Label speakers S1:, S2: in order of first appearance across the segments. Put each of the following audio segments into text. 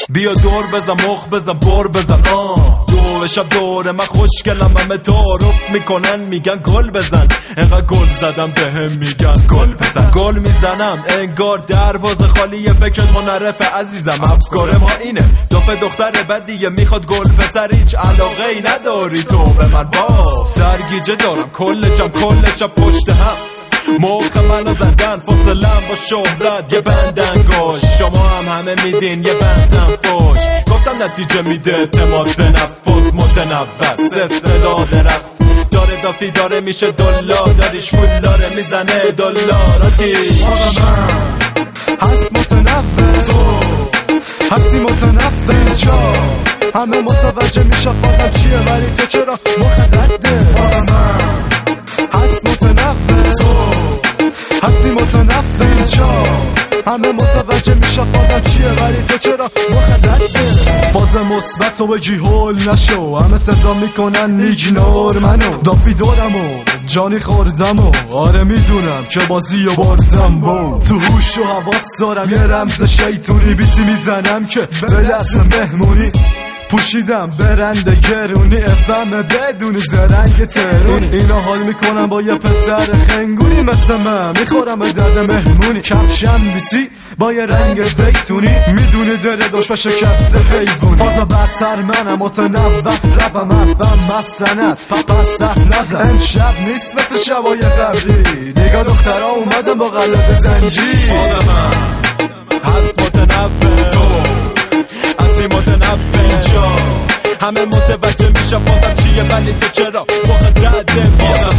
S1: بیا دور بزن مخ بزن بر بزن دو شب دور من خوشگلم همه تعارف میکنن میگن گل بزن انقدر گل زدم بهم میگن گل بزن گل میزنم انگار دروازه خالیه فکر منرفه عزیزم افکار ما اینه دفعه دختر بدیه میخواد گل پسر هیچ علاقه ای نداری تو به من با سرگیجه دارم کل شب پشت هم موخ منو زدن فاصلم با شهرت یه بند انگاش شما هم همه میدین یه بندم فوش گفتم نتیجه میده اعتماد به نفس فوز متنوس استعداد رقص داره دافی داره میشه دلار داریش مولاره میزنه دلاراتی
S2: هست متنوع تو هستی متنوع جا همه متوجه میشه فازم چیه ولی تو چرا مخدده هست متنوع تو هستی متنوع جا همه متوجه میشه فازم چیه ولی تو چرا مخدده فاز مثبت و بگی هول نشو همه صدا میکنن ایگنور منو دافی دورم و جانی خوردم و آره میدونم که بازی و بردم با تو هوش و حواس دارم یه رمز شیطونی بیتی میزنم که به لحظ مهمونی پوشیدم برنده گرونی افهم بدون زرنگ ترونی اینا حال میکنم با یه پسر خنگونی مثل من میخورم به درد مهمونی کفشم بیسی با یه رنگ زیتونی میدونی داره داشت و شکست حیوونی بازا برتر منم متنوس ربم حرفم مستند پس نزن امشب نیست مثل شبای قبلی نگاه دخترها اومدم با قلب زنجیر
S1: آدم هست متنوع تو هستی متنوع جا همه متوجه میشه بازم چیه ولی تو چرا وقت رده بیا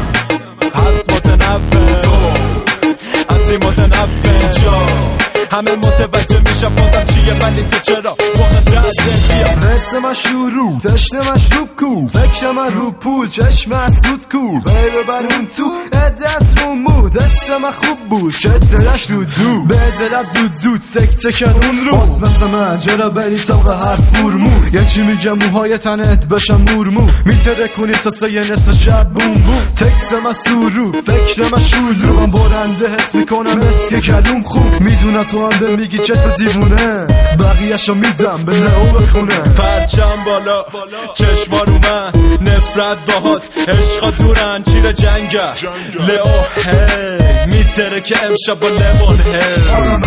S1: هست متنوع تو هستی متنوع جا همه متوجه میشه بازم چیه ولی تو چرا وقت رده بیا
S2: رس من شروع تشت مشروب کو فکر من رو پول چشم اسود کو بیره بر اون تو دست رو مو دست من خوب بود که دلش رو دو به دلم زود سکته کرد اون رو باز مثل من جرا بری طبق هر فرمو یه چی میگم موهای تنت بشم مورمو میتره کنی تا سه نصف شب بوم بوم تکس من سورو فکر من شلو من برنده حس میکنم اسک کلوم خوب میدونم تو هم به میگی چه تو دیوونه بقیهشو میدم به لئو بخونه
S1: پرچم بالا چشما رو من نفرت باهات عشقا دورن چیر جنگه لئو هی میتره که امشب با لمون هی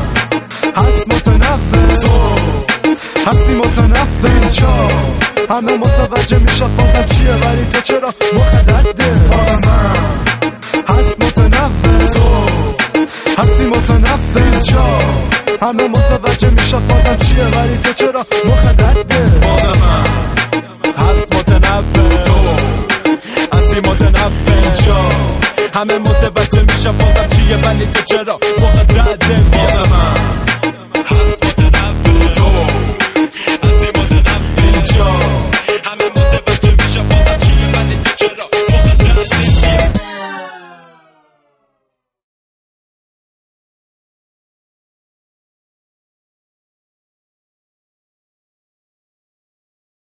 S2: هست متنوع تو هستی متنوع جا همه متوجه میشه فازم چیه ولی تو چرا مخدده هست متنوع تو هستی متنوع جا همه متوجه میشه فازم چیه ولی تو چرا مخدده
S1: هست متنوع تو هستی متنوع جا همه متوجه میشه بازم چیه ولی تو چرا وقت رده